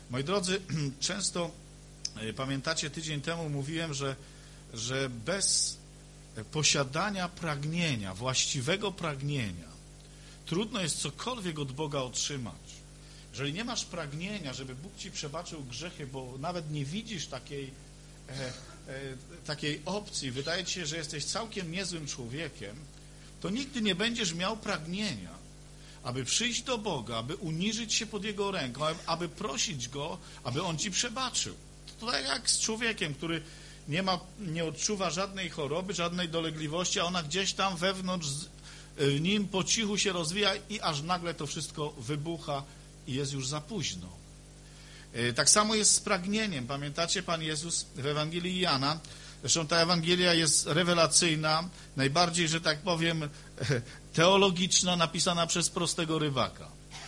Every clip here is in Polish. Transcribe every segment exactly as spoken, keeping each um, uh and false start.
Moi drodzy, często, pamiętacie, tydzień temu mówiłem, że, że bez posiadania pragnienia, właściwego pragnienia, trudno jest cokolwiek od Boga otrzymać. Jeżeli nie masz pragnienia, żeby Bóg ci przebaczył grzechy, bo nawet nie widzisz takiej, e, e, takiej opcji, wydaje ci się, że jesteś całkiem niezłym człowiekiem, to nigdy nie będziesz miał pragnienia, aby przyjść do Boga, aby uniżyć się pod Jego ręką, aby prosić Go, aby On ci przebaczył. To tak jak z człowiekiem, który nie ma, nie odczuwa żadnej choroby, żadnej dolegliwości, a ona gdzieś tam wewnątrz w nim po cichu się rozwija i aż nagle to wszystko wybucha i jest już za późno. Tak samo jest z pragnieniem. Pamiętacie, Pan Jezus w Ewangelii Jana, zresztą ta Ewangelia jest rewelacyjna, najbardziej, że tak powiem, teologiczna, napisana przez prostego rybaka.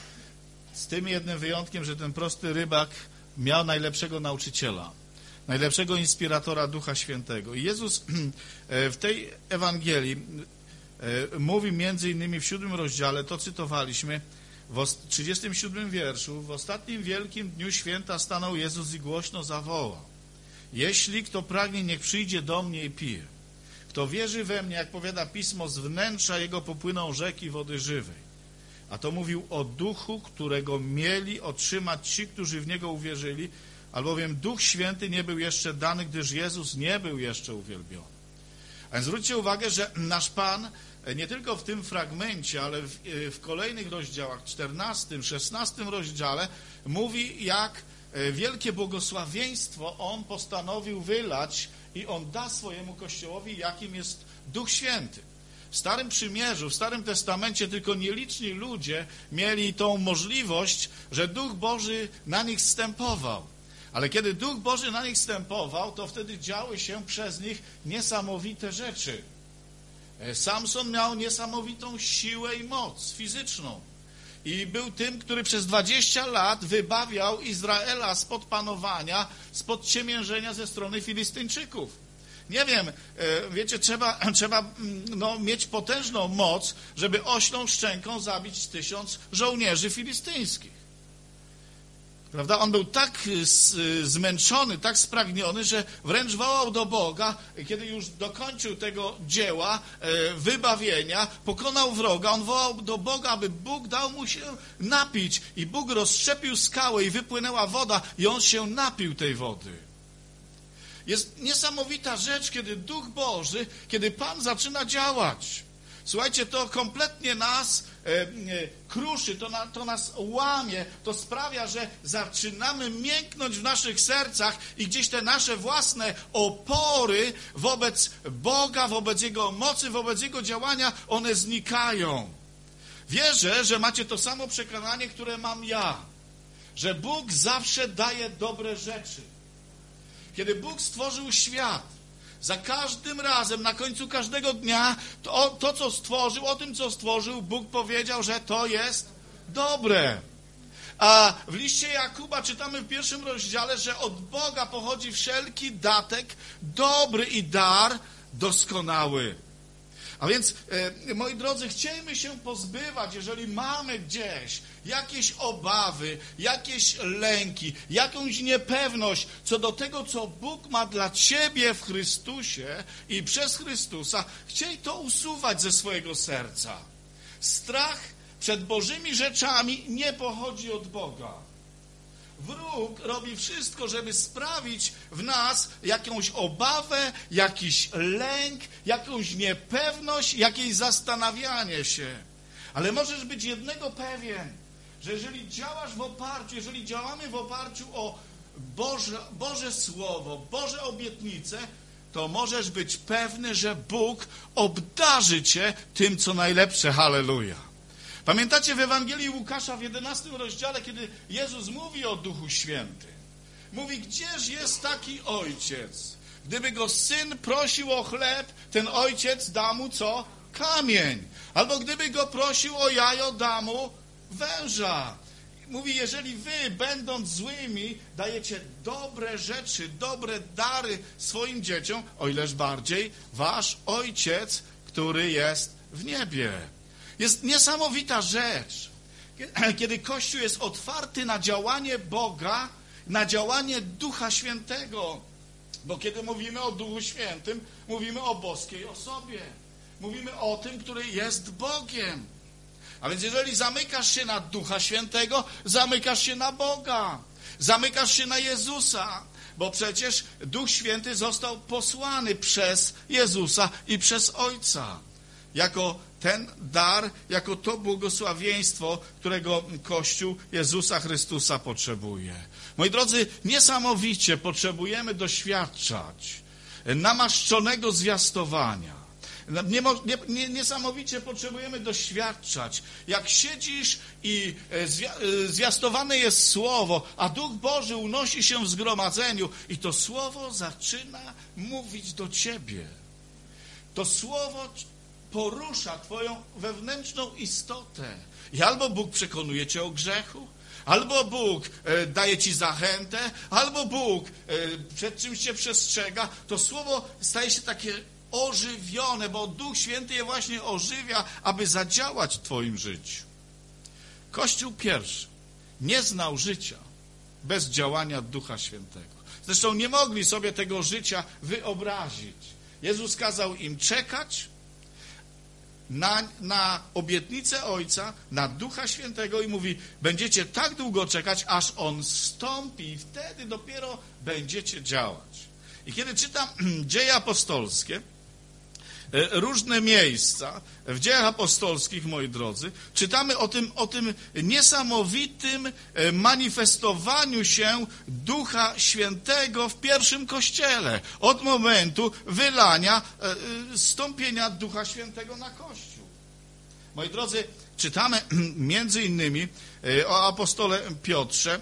Z tym jednym wyjątkiem, że ten prosty rybak miał najlepszego nauczyciela, najlepszego inspiratora Ducha Świętego. I Jezus w tej Ewangelii mówi między innymi w siódmym rozdziale, to cytowaliśmy, w trzydziestym siódmym wierszu: w ostatnim wielkim dniu święta stanął Jezus i głośno zawołał: jeśli kto pragnie, niech przyjdzie do mnie i pije. Kto wierzy we mnie, jak powiada Pismo, z wnętrza jego popłyną rzeki wody żywej. A to mówił o duchu, którego mieli otrzymać ci, którzy w niego uwierzyli, albowiem Duch Święty nie był jeszcze dany, gdyż Jezus nie był jeszcze uwielbiony. A więc zwróćcie uwagę, że nasz Pan nie tylko w tym fragmencie, ale w, w kolejnych rozdziałach, czternastym, szesnastym rozdziale, mówi, jak wielkie błogosławieństwo On postanowił wylać i On da swojemu Kościołowi, jakim jest Duch Święty. W Starym Przymierzu, w Starym Testamencie tylko nieliczni ludzie mieli tą możliwość, że Duch Boży na nich zstępował. Ale kiedy Duch Boży na nich zstępował, to wtedy działy się przez nich niesamowite rzeczy. Samson miał niesamowitą siłę i moc fizyczną. I był tym, który przez dwadzieścia lat wybawiał Izraela spod panowania, spod ciemiężenia ze strony Filistyńczyków. Nie wiem, wiecie, trzeba, trzeba no, mieć potężną moc, żeby oślą szczęką zabić tysiąc żołnierzy filistyńskich. Prawda? On był tak zmęczony, tak spragniony, że wręcz wołał do Boga, kiedy już dokończył tego dzieła wybawienia, pokonał wroga, on wołał do Boga, aby Bóg dał mu się napić. I Bóg rozszczepił skałę i wypłynęła woda i on się napił tej wody. Jest niesamowita rzecz, kiedy Duch Boży, kiedy Pan zaczyna działać. Słuchajcie, to kompletnie nas e, e, kruszy, to, na, to nas łamie, to sprawia, że zaczynamy mięknąć w naszych sercach i gdzieś te nasze własne opory wobec Boga, wobec Jego mocy, wobec Jego działania, one znikają. Wierzę, że macie to samo przekonanie, które mam ja, że Bóg zawsze daje dobre rzeczy. Kiedy Bóg stworzył świat, za każdym razem, na końcu każdego dnia, to, to, co stworzył, o tym, co stworzył, Bóg powiedział, że to jest dobre. A w liście Jakuba czytamy w pierwszym rozdziale, że od Boga pochodzi wszelki datek, dobry i dar doskonały. A więc, e, moi drodzy, chcielibyśmy się pozbywać, jeżeli mamy gdzieś jakieś obawy, jakieś lęki, jakąś niepewność co do tego, co Bóg ma dla ciebie w Chrystusie i przez Chrystusa, chciej to usuwać ze swojego serca. Strach przed Bożymi rzeczami nie pochodzi od Boga. Wróg robi wszystko, żeby sprawić w nas jakąś obawę, jakiś lęk, jakąś niepewność, jakieś zastanawianie się. Ale możesz być jednego pewien, że jeżeli działasz w oparciu, jeżeli działamy w oparciu o Boże, Boże Słowo, Boże obietnice, to możesz być pewny, że Bóg obdarzy cię tym, co najlepsze. Halleluja. Pamiętacie w Ewangelii Łukasza w jedenastym rozdziale, kiedy Jezus mówi o Duchu Świętym. Mówi, gdzież jest taki ojciec? Gdyby go syn prosił o chleb, ten ojciec da mu co? Kamień. Albo gdyby go prosił o jajo, da mu węża. Mówi, jeżeli wy, będąc złymi, dajecie dobre rzeczy, dobre dary swoim dzieciom, o ileż bardziej wasz ojciec, który jest w niebie. Jest niesamowita rzecz, kiedy Kościół jest otwarty na działanie Boga na działanie Ducha Świętego. Bo kiedy mówimy o Duchu Świętym, mówimy o boskiej osobie. Mówimy o tym, który jest Bogiem. A więc jeżeli zamykasz się na Ducha Świętego, zamykasz się na Boga. Zamykasz się na Jezusa. Bo przecież Duch Święty został posłany przez Jezusa i przez Ojca. Jako ten dar, jako to błogosławieństwo, którego Kościół Jezusa Chrystusa potrzebuje. Moi drodzy, niesamowicie potrzebujemy doświadczać namaszczonego zwiastowania. Nie, nie, niesamowicie potrzebujemy doświadczać, jak siedzisz i zwiastowane jest Słowo, a Duch Boży unosi się w zgromadzeniu i to Słowo zaczyna mówić do ciebie. To Słowo porusza twoją wewnętrzną istotę. I albo Bóg przekonuje cię o grzechu, albo Bóg daje ci zachętę, albo Bóg przed czymś cię przestrzega. To Słowo staje się takie ożywione, bo Duch Święty je właśnie ożywia, aby zadziałać w twoim życiu. Kościół pierwszy nie znał życia bez działania Ducha Świętego. Zresztą nie mogli sobie tego życia wyobrazić. Jezus kazał im czekać na, na obietnicę Ojca, na Ducha Świętego i mówi, będziecie tak długo czekać, aż On zstąpi i wtedy dopiero będziecie działać. I kiedy czytam Dzieje Apostolskie, różne miejsca w Dziejach Apostolskich, moi drodzy, czytamy o tym, o tym niesamowitym manifestowaniu się Ducha Świętego w pierwszym Kościele. Od momentu wylania, stąpienia Ducha Świętego na Kościół. Moi drodzy, czytamy między innymi o apostole Piotrze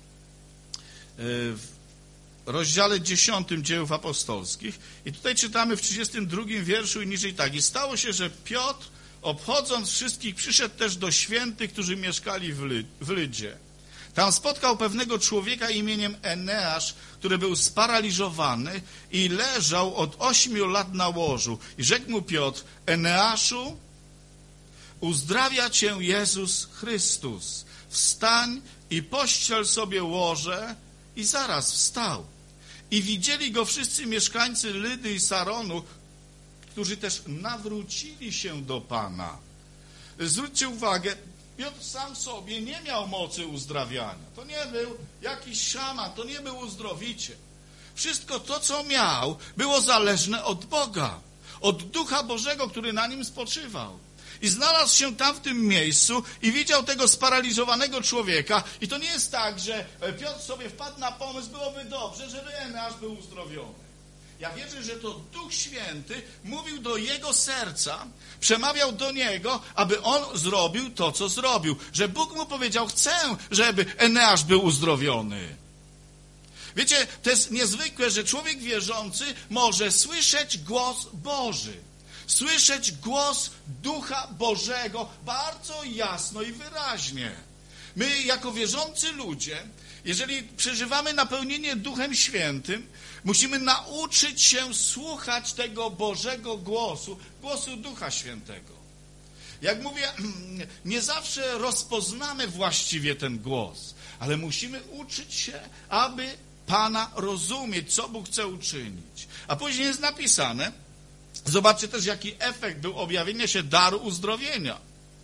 w rozdziale dziesiątym Dziejów Apostolskich i tutaj czytamy w trzydziestym drugim wierszu i niżej tak. I stało się, że Piotr, obchodząc wszystkich, przyszedł też do świętych, którzy mieszkali w, Ly w Lydzie. Tam spotkał pewnego człowieka imieniem Eneasz, który był sparaliżowany i leżał od ośmiu lat na łożu. I rzekł mu Piotr, Eneaszu, uzdrawia cię Jezus Chrystus. Wstań i pościel sobie łoże. I zaraz wstał. I widzieli go wszyscy mieszkańcy Lydy i Saronu, którzy też nawrócili się do Pana. Zwróćcie uwagę, Piotr sam sobie nie miał mocy uzdrawiania. To nie był jakiś szaman, to nie był uzdrowiciel. Wszystko to, co miał, było zależne od Boga, od Ducha Bożego, który na nim spoczywał. I znalazł się tam w tym miejscu i widział tego sparaliżowanego człowieka. I to nie jest tak, że Piotr sobie wpadł na pomysł, byłoby dobrze, żeby Eneasz był uzdrowiony. Ja wierzę, że to Duch Święty mówił do jego serca, przemawiał do niego, aby on zrobił to, co zrobił. Że Bóg mu powiedział, chcę, żeby Eneasz był uzdrowiony. Wiecie, to jest niezwykłe, że człowiek wierzący może słyszeć głos Boży. Słyszeć głos Ducha Bożego bardzo jasno i wyraźnie. My jako wierzący ludzie, jeżeli przeżywamy napełnienie Duchem Świętym, musimy nauczyć się słuchać tego Bożego głosu, głosu Ducha Świętego. Jak mówię, nie zawsze rozpoznamy właściwie ten głos, ale musimy uczyć się, aby Pana rozumieć, co Bóg chce uczynić. A później jest napisane, zobaczcie też, jaki efekt był objawienia się daru uzdrowienia.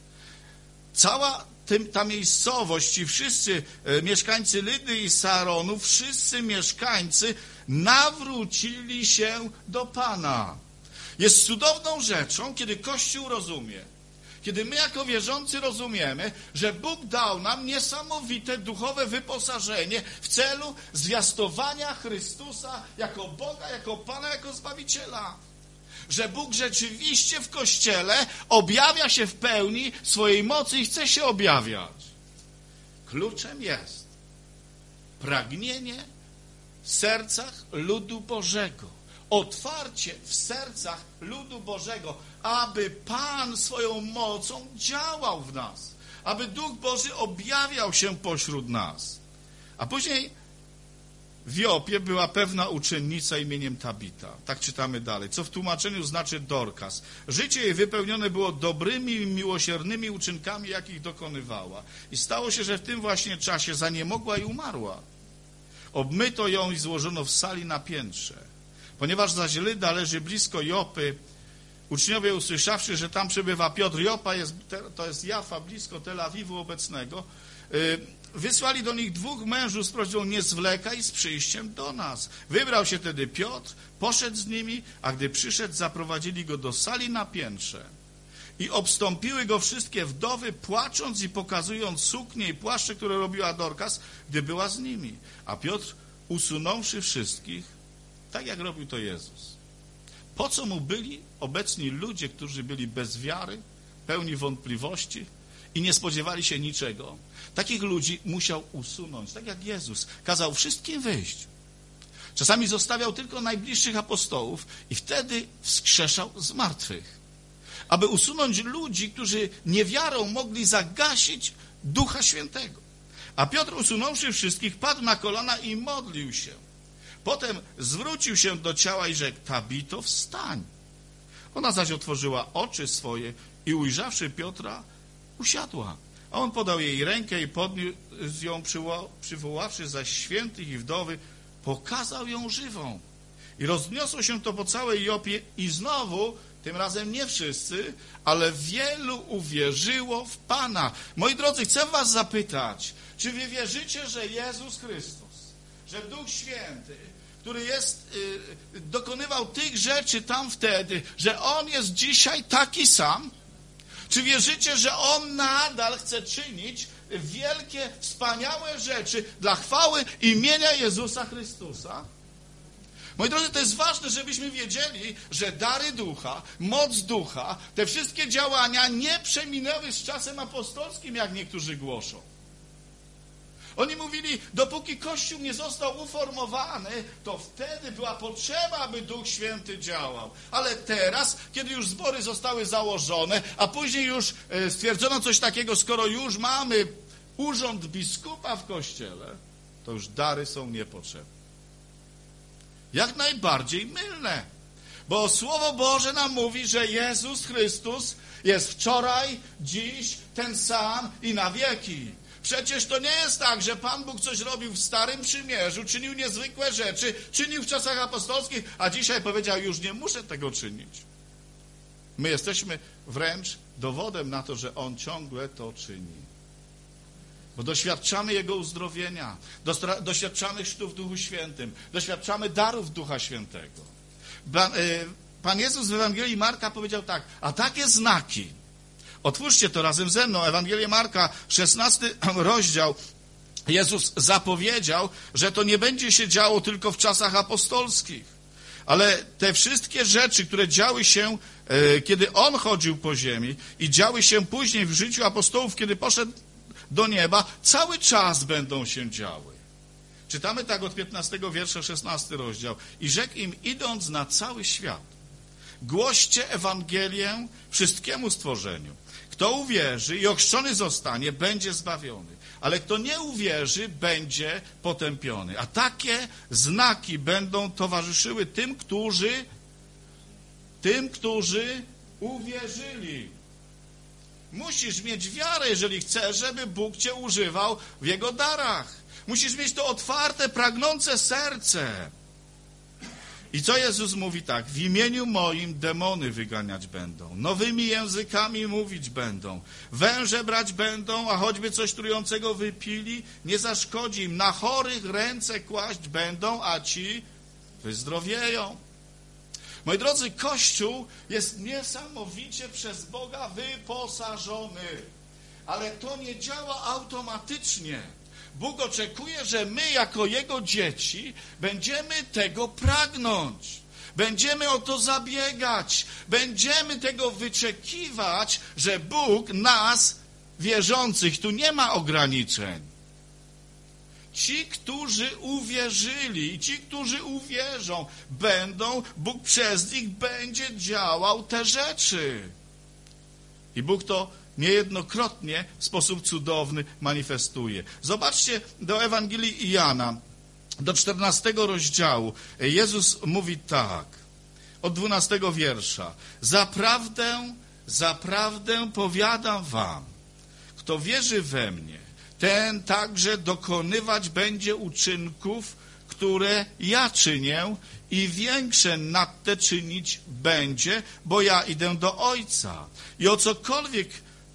Cała tym, ta miejscowość i wszyscy e, mieszkańcy Lydy i Saronu, wszyscy mieszkańcy nawrócili się do Pana. Jest cudowną rzeczą, kiedy Kościół rozumie, kiedy my jako wierzący rozumiemy, że Bóg dał nam niesamowite duchowe wyposażenie w celu zwiastowania Chrystusa jako Boga, jako Pana, jako Zbawiciela. Że Bóg rzeczywiście w Kościele objawia się w pełni swojej mocy i chce się objawiać. Kluczem jest pragnienie w sercach ludu Bożego. Otwarcie w sercach ludu Bożego, aby Pan swoją mocą działał w nas. Aby Duch Boży objawiał się pośród nas. A później w Jopie była pewna uczennica imieniem Tabita. Tak czytamy dalej, co w tłumaczeniu znaczy Dorkas. Życie jej wypełnione było dobrymi i miłosiernymi uczynkami, jakich dokonywała. I stało się, że w tym właśnie czasie zaniemogła i umarła. Obmyto ją i złożono w sali na piętrze. Ponieważ zaś Lyda leży blisko Jopy, uczniowie usłyszawszy, że tam przebywa Piotr, Jopa jest, to jest Jafa, blisko Tel Awiwu obecnego, wysłali do nich dwóch mężów z prośbą: nie zwlekaj z przyjściem do nas. Wybrał się tedy Piotr, poszedł z nimi, a gdy przyszedł, zaprowadzili go do sali na piętrze. I obstąpiły go wszystkie wdowy, płacząc i pokazując suknie i płaszcze, które robiła Dorkas, gdy była z nimi. A Piotr, usunąwszy wszystkich, tak jak robił to Jezus. Po co mu byli obecni ludzie, którzy byli bez wiary, pełni wątpliwości i nie spodziewali się niczego? Takich ludzi musiał usunąć, tak jak Jezus kazał wszystkim wyjść. Czasami zostawiał tylko najbliższych apostołów i wtedy wskrzeszał z martwych, aby usunąć ludzi, którzy niewiarą mogli zagasić Ducha Świętego. A Piotr, usunąwszy wszystkich, padł na kolana i modlił się. Potem zwrócił się do ciała i rzekł: Tabito, wstań. Ona zaś otworzyła oczy swoje i ujrzawszy Piotra, usiadła. A on podał jej rękę i podniósł ją, przywoławszy zaś świętych i wdowy, pokazał ją żywą. I rozniosło się to po całej Jopie i znowu, tym razem nie wszyscy, ale wielu uwierzyło w Pana. Moi drodzy, chcę was zapytać, czy wy wierzycie, że Jezus Chrystus, że Duch Święty, który jest, y, dokonywał tych rzeczy tam wtedy, że On jest dzisiaj taki sam? Czy wierzycie, że On nadal chce czynić wielkie, wspaniałe rzeczy dla chwały imienia Jezusa Chrystusa? Moi drodzy, to jest ważne, żebyśmy wiedzieli, że dary Ducha, moc Ducha, te wszystkie działania nie przeminęły z czasem apostolskim, jak niektórzy głoszą. Oni mówili, dopóki Kościół nie został uformowany, to wtedy była potrzeba, aby Duch Święty działał. Ale teraz, kiedy już zbory zostały założone, a później już stwierdzono coś takiego, skoro już mamy urząd biskupa w Kościele, to już dary są niepotrzebne. Jak najbardziej mylne. Bo Słowo Boże nam mówi, że Jezus Chrystus jest wczoraj, dziś, ten sam i na wieki. Przecież to nie jest tak, że Pan Bóg coś robił w Starym Przymierzu, czynił niezwykłe rzeczy, czynił w czasach apostolskich, a dzisiaj powiedział: już nie muszę tego czynić. My jesteśmy wręcz dowodem na to, że On ciągle to czyni. Bo doświadczamy Jego uzdrowienia, doświadczamy chrztu w Duchu Świętym, doświadczamy darów Ducha Świętego. Pan Jezus w Ewangelii Marka powiedział tak: a takie znaki, otwórzcie to razem ze mną, Ewangelię Marka, szesnasty rozdział, Jezus zapowiedział, że to nie będzie się działo tylko w czasach apostolskich, ale te wszystkie rzeczy, które działy się, kiedy On chodził po ziemi i działy się później w życiu apostołów, kiedy poszedł do nieba, cały czas będą się działy. Czytamy tak od piętnastego wiersza, szesnasty rozdział. I rzekł im, idąc na cały świat, głoście Ewangelię wszystkiemu stworzeniu. Kto uwierzy i ochrzczony zostanie, będzie zbawiony. Ale kto nie uwierzy, będzie potępiony. A takie znaki będą towarzyszyły tym, którzy tym, którzy uwierzyli. Musisz mieć wiarę, jeżeli chcesz, żeby Bóg cię używał w Jego darach. Musisz mieć to otwarte, pragnące serce. I co Jezus mówi tak? W imieniu moim demony wyganiać będą, nowymi językami mówić będą, węże brać będą, a choćby coś trującego wypili, nie zaszkodzi im. Na chorych ręce kłaść będą, a ci wyzdrowieją. Moi drodzy, Kościół jest niesamowicie przez Boga wyposażony, ale to nie działa automatycznie. Bóg oczekuje, że my jako Jego dzieci będziemy tego pragnąć, będziemy o to zabiegać, będziemy tego wyczekiwać, że Bóg nas, wierzących, tu nie ma ograniczeń. Ci, którzy uwierzyli, ci, którzy uwierzą, będą, Bóg przez nich będzie działał te rzeczy. I Bóg to niejednokrotnie w sposób cudowny manifestuje. Zobaczcie do Ewangelii Jana, do czternastego rozdziału. Jezus mówi tak, od dwunastego wiersza. Zaprawdę, zaprawdę powiadam wam, kto wierzy we mnie, ten także dokonywać będzie uczynków, które ja czynię i większe nad te czynić będzie, bo ja idę do Ojca. I o cokolwiek,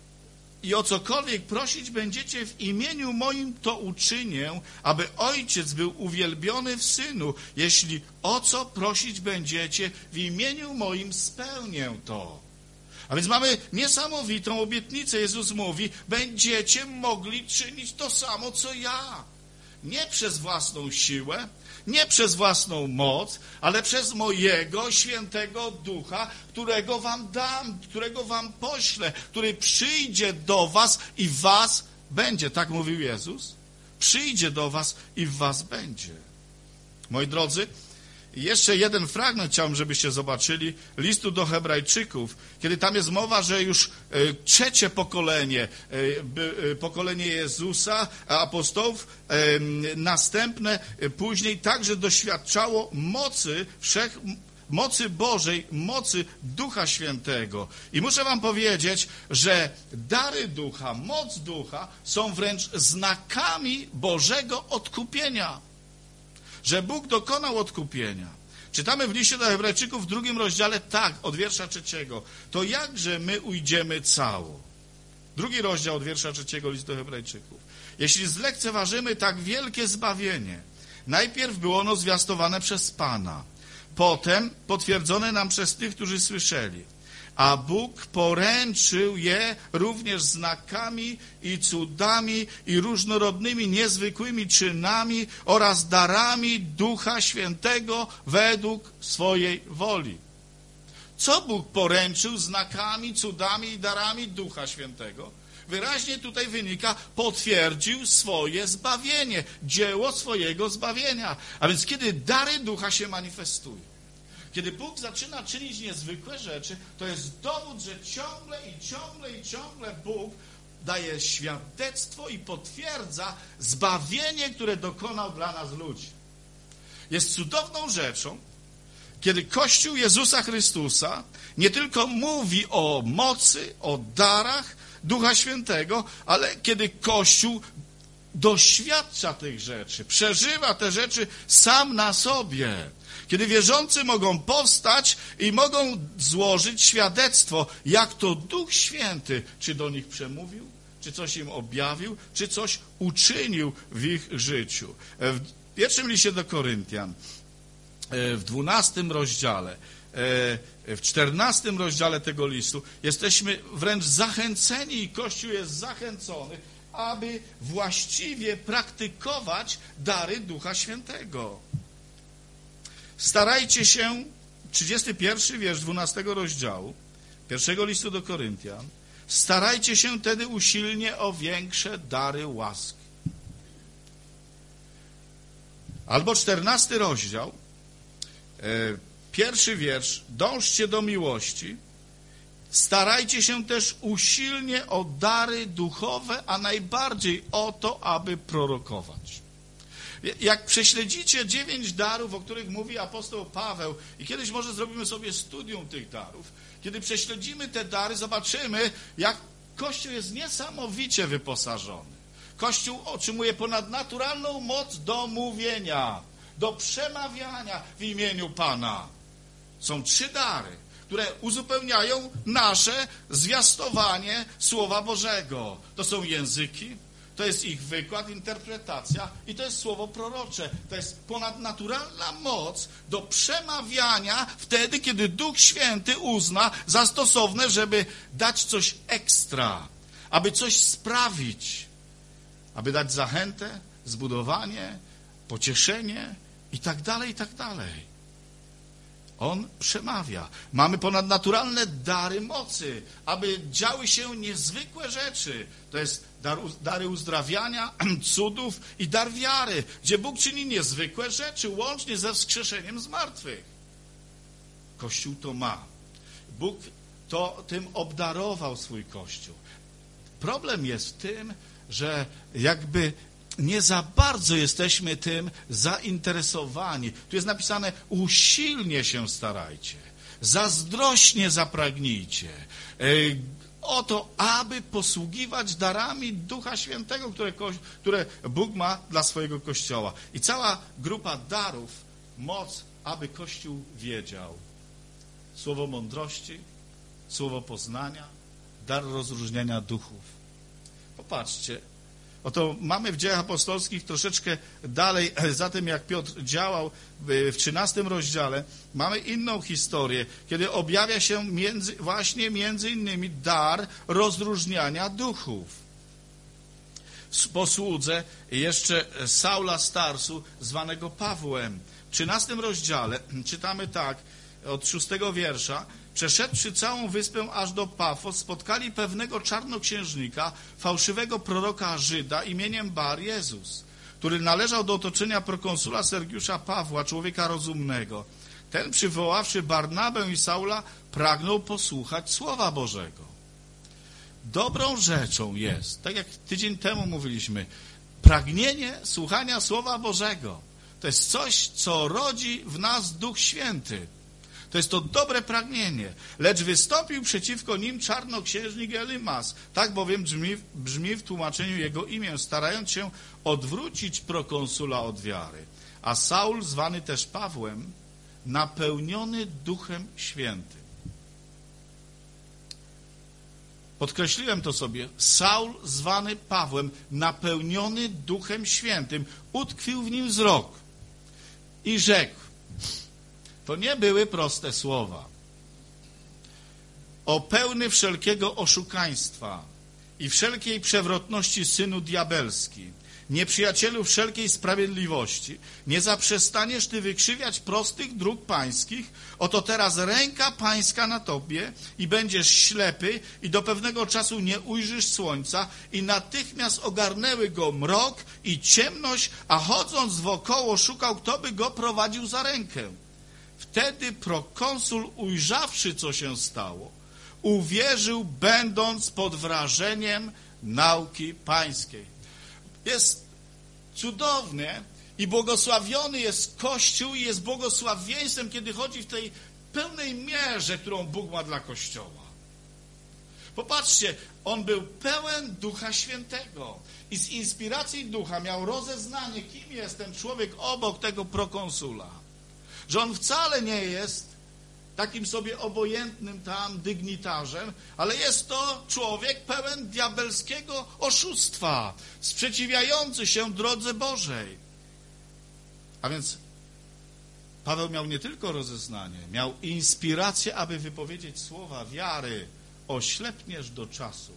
i o cokolwiek prosić będziecie w imieniu moim, to uczynię, aby Ojciec był uwielbiony w Synu. Jeśli o co prosić będziecie w imieniu moim, spełnię to. A więc mamy niesamowitą obietnicę. Jezus mówi, będziecie mogli czynić to samo, co ja. Nie przez własną siłę, nie przez własną moc, ale przez mojego świętego Ducha, którego wam dam, którego wam poślę, który przyjdzie do was i w was będzie. Tak mówił Jezus. Przyjdzie do was i w was będzie. Moi drodzy, jeszcze jeden fragment chciałbym, żebyście zobaczyli, listu do Hebrajczyków, kiedy tam jest mowa, że już trzecie pokolenie, pokolenie Jezusa, apostołów, następne później także doświadczało mocy wszech, mocy Bożej, mocy Ducha Świętego. I muszę wam powiedzieć, że dary Ducha, moc Ducha są wręcz znakami Bożego odkupienia. Że Bóg dokonał odkupienia. Czytamy w liście do Hebrajczyków w drugim rozdziale tak, od wiersza trzeciego. To jakże my ujdziemy cało? Drugi rozdział od wiersza trzeciego listu do Hebrajczyków. Jeśli zlekceważymy tak wielkie zbawienie, najpierw było ono zwiastowane przez Pana, potem potwierdzone nam przez tych, którzy słyszeli. A Bóg poręczył je również znakami i cudami i różnorodnymi, niezwykłymi czynami oraz darami Ducha Świętego według swojej woli. Co Bóg poręczył znakami, cudami i darami Ducha Świętego? Wyraźnie tutaj wynika, potwierdził swoje zbawienie, dzieło swojego zbawienia. A więc kiedy dary Ducha się manifestują, kiedy Bóg zaczyna czynić niezwykłe rzeczy, to jest dowód, że ciągle i ciągle i ciągle Bóg daje świadectwo i potwierdza zbawienie, które dokonał dla nas ludzi. Jest cudowną rzeczą, kiedy Kościół Jezusa Chrystusa nie tylko mówi o mocy, o darach Ducha Świętego, ale kiedy Kościół doświadcza tych rzeczy, przeżywa te rzeczy sam na sobie. Kiedy wierzący mogą powstać i mogą złożyć świadectwo, jak to Duch Święty, czy do nich przemówił, czy coś im objawił, czy coś uczynił w ich życiu. W pierwszym liście do Koryntian, w dwunastym rozdziale, w czternastym rozdziale tego listu, jesteśmy wręcz zachęceni i Kościół jest zachęcony, aby właściwie praktykować dary Ducha Świętego. Starajcie się, trzydziesty pierwszy wiersz dwunastego rozdziału, pierwszego listu do Koryntian, starajcie się tedy usilnie o większe dary łaski. Albo czternasty rozdział, pierwszy wiersz, dążcie do miłości, starajcie się też usilnie o dary duchowe, a najbardziej o to, aby prorokować. Jak prześledzicie dziewięć darów, o których mówi apostoł Paweł, i kiedyś może zrobimy sobie studium tych darów, kiedy prześledzimy te dary, zobaczymy, jak Kościół jest niesamowicie wyposażony. Kościół otrzymuje ponadnaturalną moc do mówienia, do przemawiania w imieniu Pana. Są trzy dary, które uzupełniają nasze zwiastowanie Słowa Bożego. To są języki, to jest ich wykład, interpretacja i to jest słowo prorocze. To jest ponadnaturalna moc do przemawiania wtedy, kiedy Duch Święty uzna za stosowne, żeby dać coś ekstra, aby coś sprawić, aby dać zachętę, zbudowanie, pocieszenie i tak dalej, i tak dalej. On przemawia. Mamy ponadnaturalne dary mocy, aby działy się niezwykłe rzeczy. To jest dar, dary uzdrawiania, cudów i dar wiary, gdzie Bóg czyni niezwykłe rzeczy, łącznie ze wskrzeszeniem z martwych. Kościół to ma. Bóg to tym obdarował swój Kościół. Problem jest w tym, że jakby nie za bardzo jesteśmy tym zainteresowani. Tu jest napisane, usilnie się starajcie, zazdrośnie zapragnijcie, o to, aby posługiwać darami Ducha Świętego, które, które Bóg ma dla swojego Kościoła. I cała grupa darów, moc, aby Kościół wiedział. Słowo mądrości, słowo poznania, dar rozróżniania duchów. Popatrzcie, oto mamy w Dziejach Apostolskich troszeczkę dalej, za tym jak Piotr działał w trzynastym rozdziale, mamy inną historię, kiedy objawia się między, właśnie między innymi dar rozróżniania duchów. W posłudze jeszcze Saula z Tarsu, zwanego Pawłem. W trzynastym rozdziale czytamy tak, od szóstego wiersza: przeszedłszy całą wyspę aż do Pafos, spotkali pewnego czarnoksiężnika, fałszywego proroka Żyda imieniem Bar Jezus, który należał do otoczenia prokonsula Sergiusza Pawła, człowieka rozumnego. Ten, przywoławszy Barnabę i Saula, pragnął posłuchać Słowa Bożego. Dobrą rzeczą jest, tak jak tydzień temu mówiliśmy, pragnienie słuchania Słowa Bożego. To jest coś, co rodzi w nas Duch Święty. To jest to dobre pragnienie. Lecz wystąpił przeciwko nim czarnoksiężnik Elimas. Tak bowiem brzmi, brzmi w tłumaczeniu jego imię, starając się odwrócić prokonsula od wiary. A Saul, zwany też Pawłem, napełniony Duchem Świętym. Podkreśliłem to sobie. Saul, zwany Pawłem, napełniony Duchem Świętym, utkwił w nim wzrok i rzekł. To nie były proste słowa. O pełny wszelkiego oszukaństwa i wszelkiej przewrotności synu diabelski, nieprzyjacielu wszelkiej sprawiedliwości, nie zaprzestaniesz ty wykrzywiać prostych dróg pańskich, oto teraz ręka pańska na tobie i będziesz ślepy i do pewnego czasu nie ujrzysz słońca. I natychmiast ogarnęły go mrok i ciemność, a chodząc wokoło szukał, kto by go prowadził za rękę. Wtedy prokonsul, ujrzawszy, co się stało, uwierzył, będąc pod wrażeniem nauki pańskiej. Jest cudownie i błogosławiony jest Kościół i jest błogosławieństwem, kiedy chodzi w tej pełnej mierze, którą Bóg ma dla Kościoła. Popatrzcie, on był pełen Ducha Świętego i z inspiracji Ducha miał rozeznanie, kim jest ten człowiek obok tego prokonsula. Że on wcale nie jest takim sobie obojętnym tam dygnitarzem, ale jest to człowiek pełen diabelskiego oszustwa, sprzeciwiający się drodze Bożej. A więc Paweł miał nie tylko rozeznanie, miał inspirację, aby wypowiedzieć słowa wiary: oślepniesz do czasu.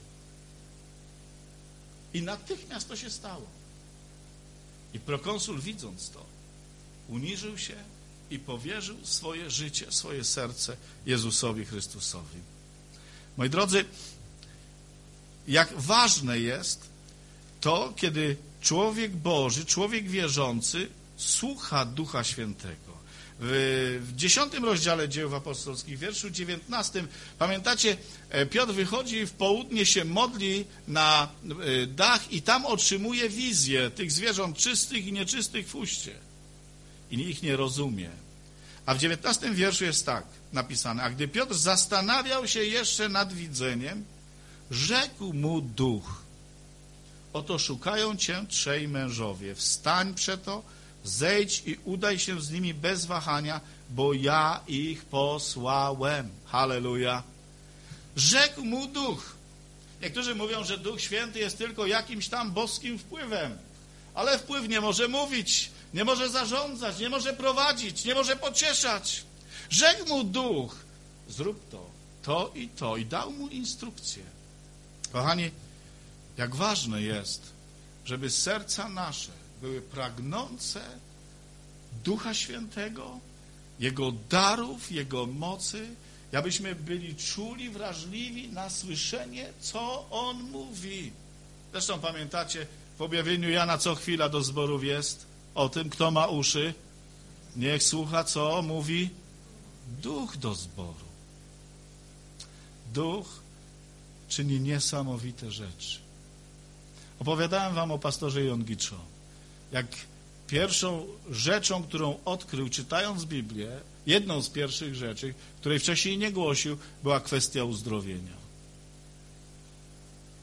I natychmiast to się stało. I prokonsul, widząc to, uniżył się i powierzył swoje życie, swoje serce Jezusowi Chrystusowi. Moi drodzy, jak ważne jest to, kiedy człowiek Boży, człowiek wierzący słucha Ducha Świętego. W, w dziesiątym rozdziale Dziejów Apostolskich, w wierszu dziewiętnastym, pamiętacie, Piotr wychodzi w południe, się modli na dach i tam otrzymuje wizję tych zwierząt czystych i nieczystych w uście. I ich nie rozumie. A w dziewiętnastym wierszu jest tak napisane: a gdy Piotr zastanawiał się jeszcze nad widzeniem, rzekł mu Duch: oto szukają cię trzej mężowie. Wstań przeto, zejdź i udaj się z nimi bez wahania, bo ja ich posłałem. Halleluja. Rzekł mu Duch. Niektórzy mówią, że Duch Święty jest tylko jakimś tam boskim wpływem, ale wpływ nie może mówić, nie może zarządzać, nie może prowadzić, nie może pocieszać. Rzekł mu Duch: zrób to, to i to, i dał mu instrukcję. Kochani, jak ważne jest, żeby serca nasze były pragnące Ducha Świętego, Jego darów, Jego mocy, abyśmy byli czuli, wrażliwi na słyszenie, co On mówi. Zresztą pamiętacie, w objawieniu Jana co chwila do zborów jest o tym, kto ma uszy, niech słucha, co mówi Duch do zboru. Duch czyni niesamowite rzeczy. Opowiadałem wam o pastorze Yonggi Cho. Jak pierwszą rzeczą, którą odkrył, czytając Biblię, jedną z pierwszych rzeczy, której wcześniej nie głosił, była kwestia uzdrowienia.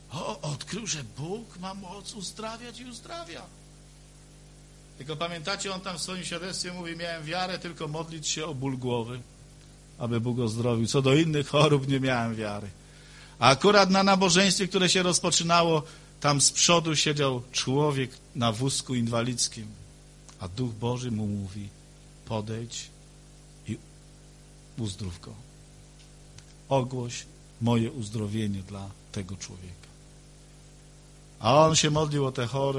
O, odkrył, że Bóg ma moc uzdrawiać i uzdrawia. Tylko pamiętacie, on tam w swoim świadectwie mówi, miałem wiarę tylko modlić się o ból głowy, aby Bóg ozdrowił. Co do innych chorób nie miałem wiary. A akurat na nabożeństwie, które się rozpoczynało, tam z przodu siedział człowiek na wózku inwalidzkim, a Duch Boży mu mówi, podejdź i uzdrów go. Ogłoś moje uzdrowienie dla tego człowieka. A on się modlił o te chore.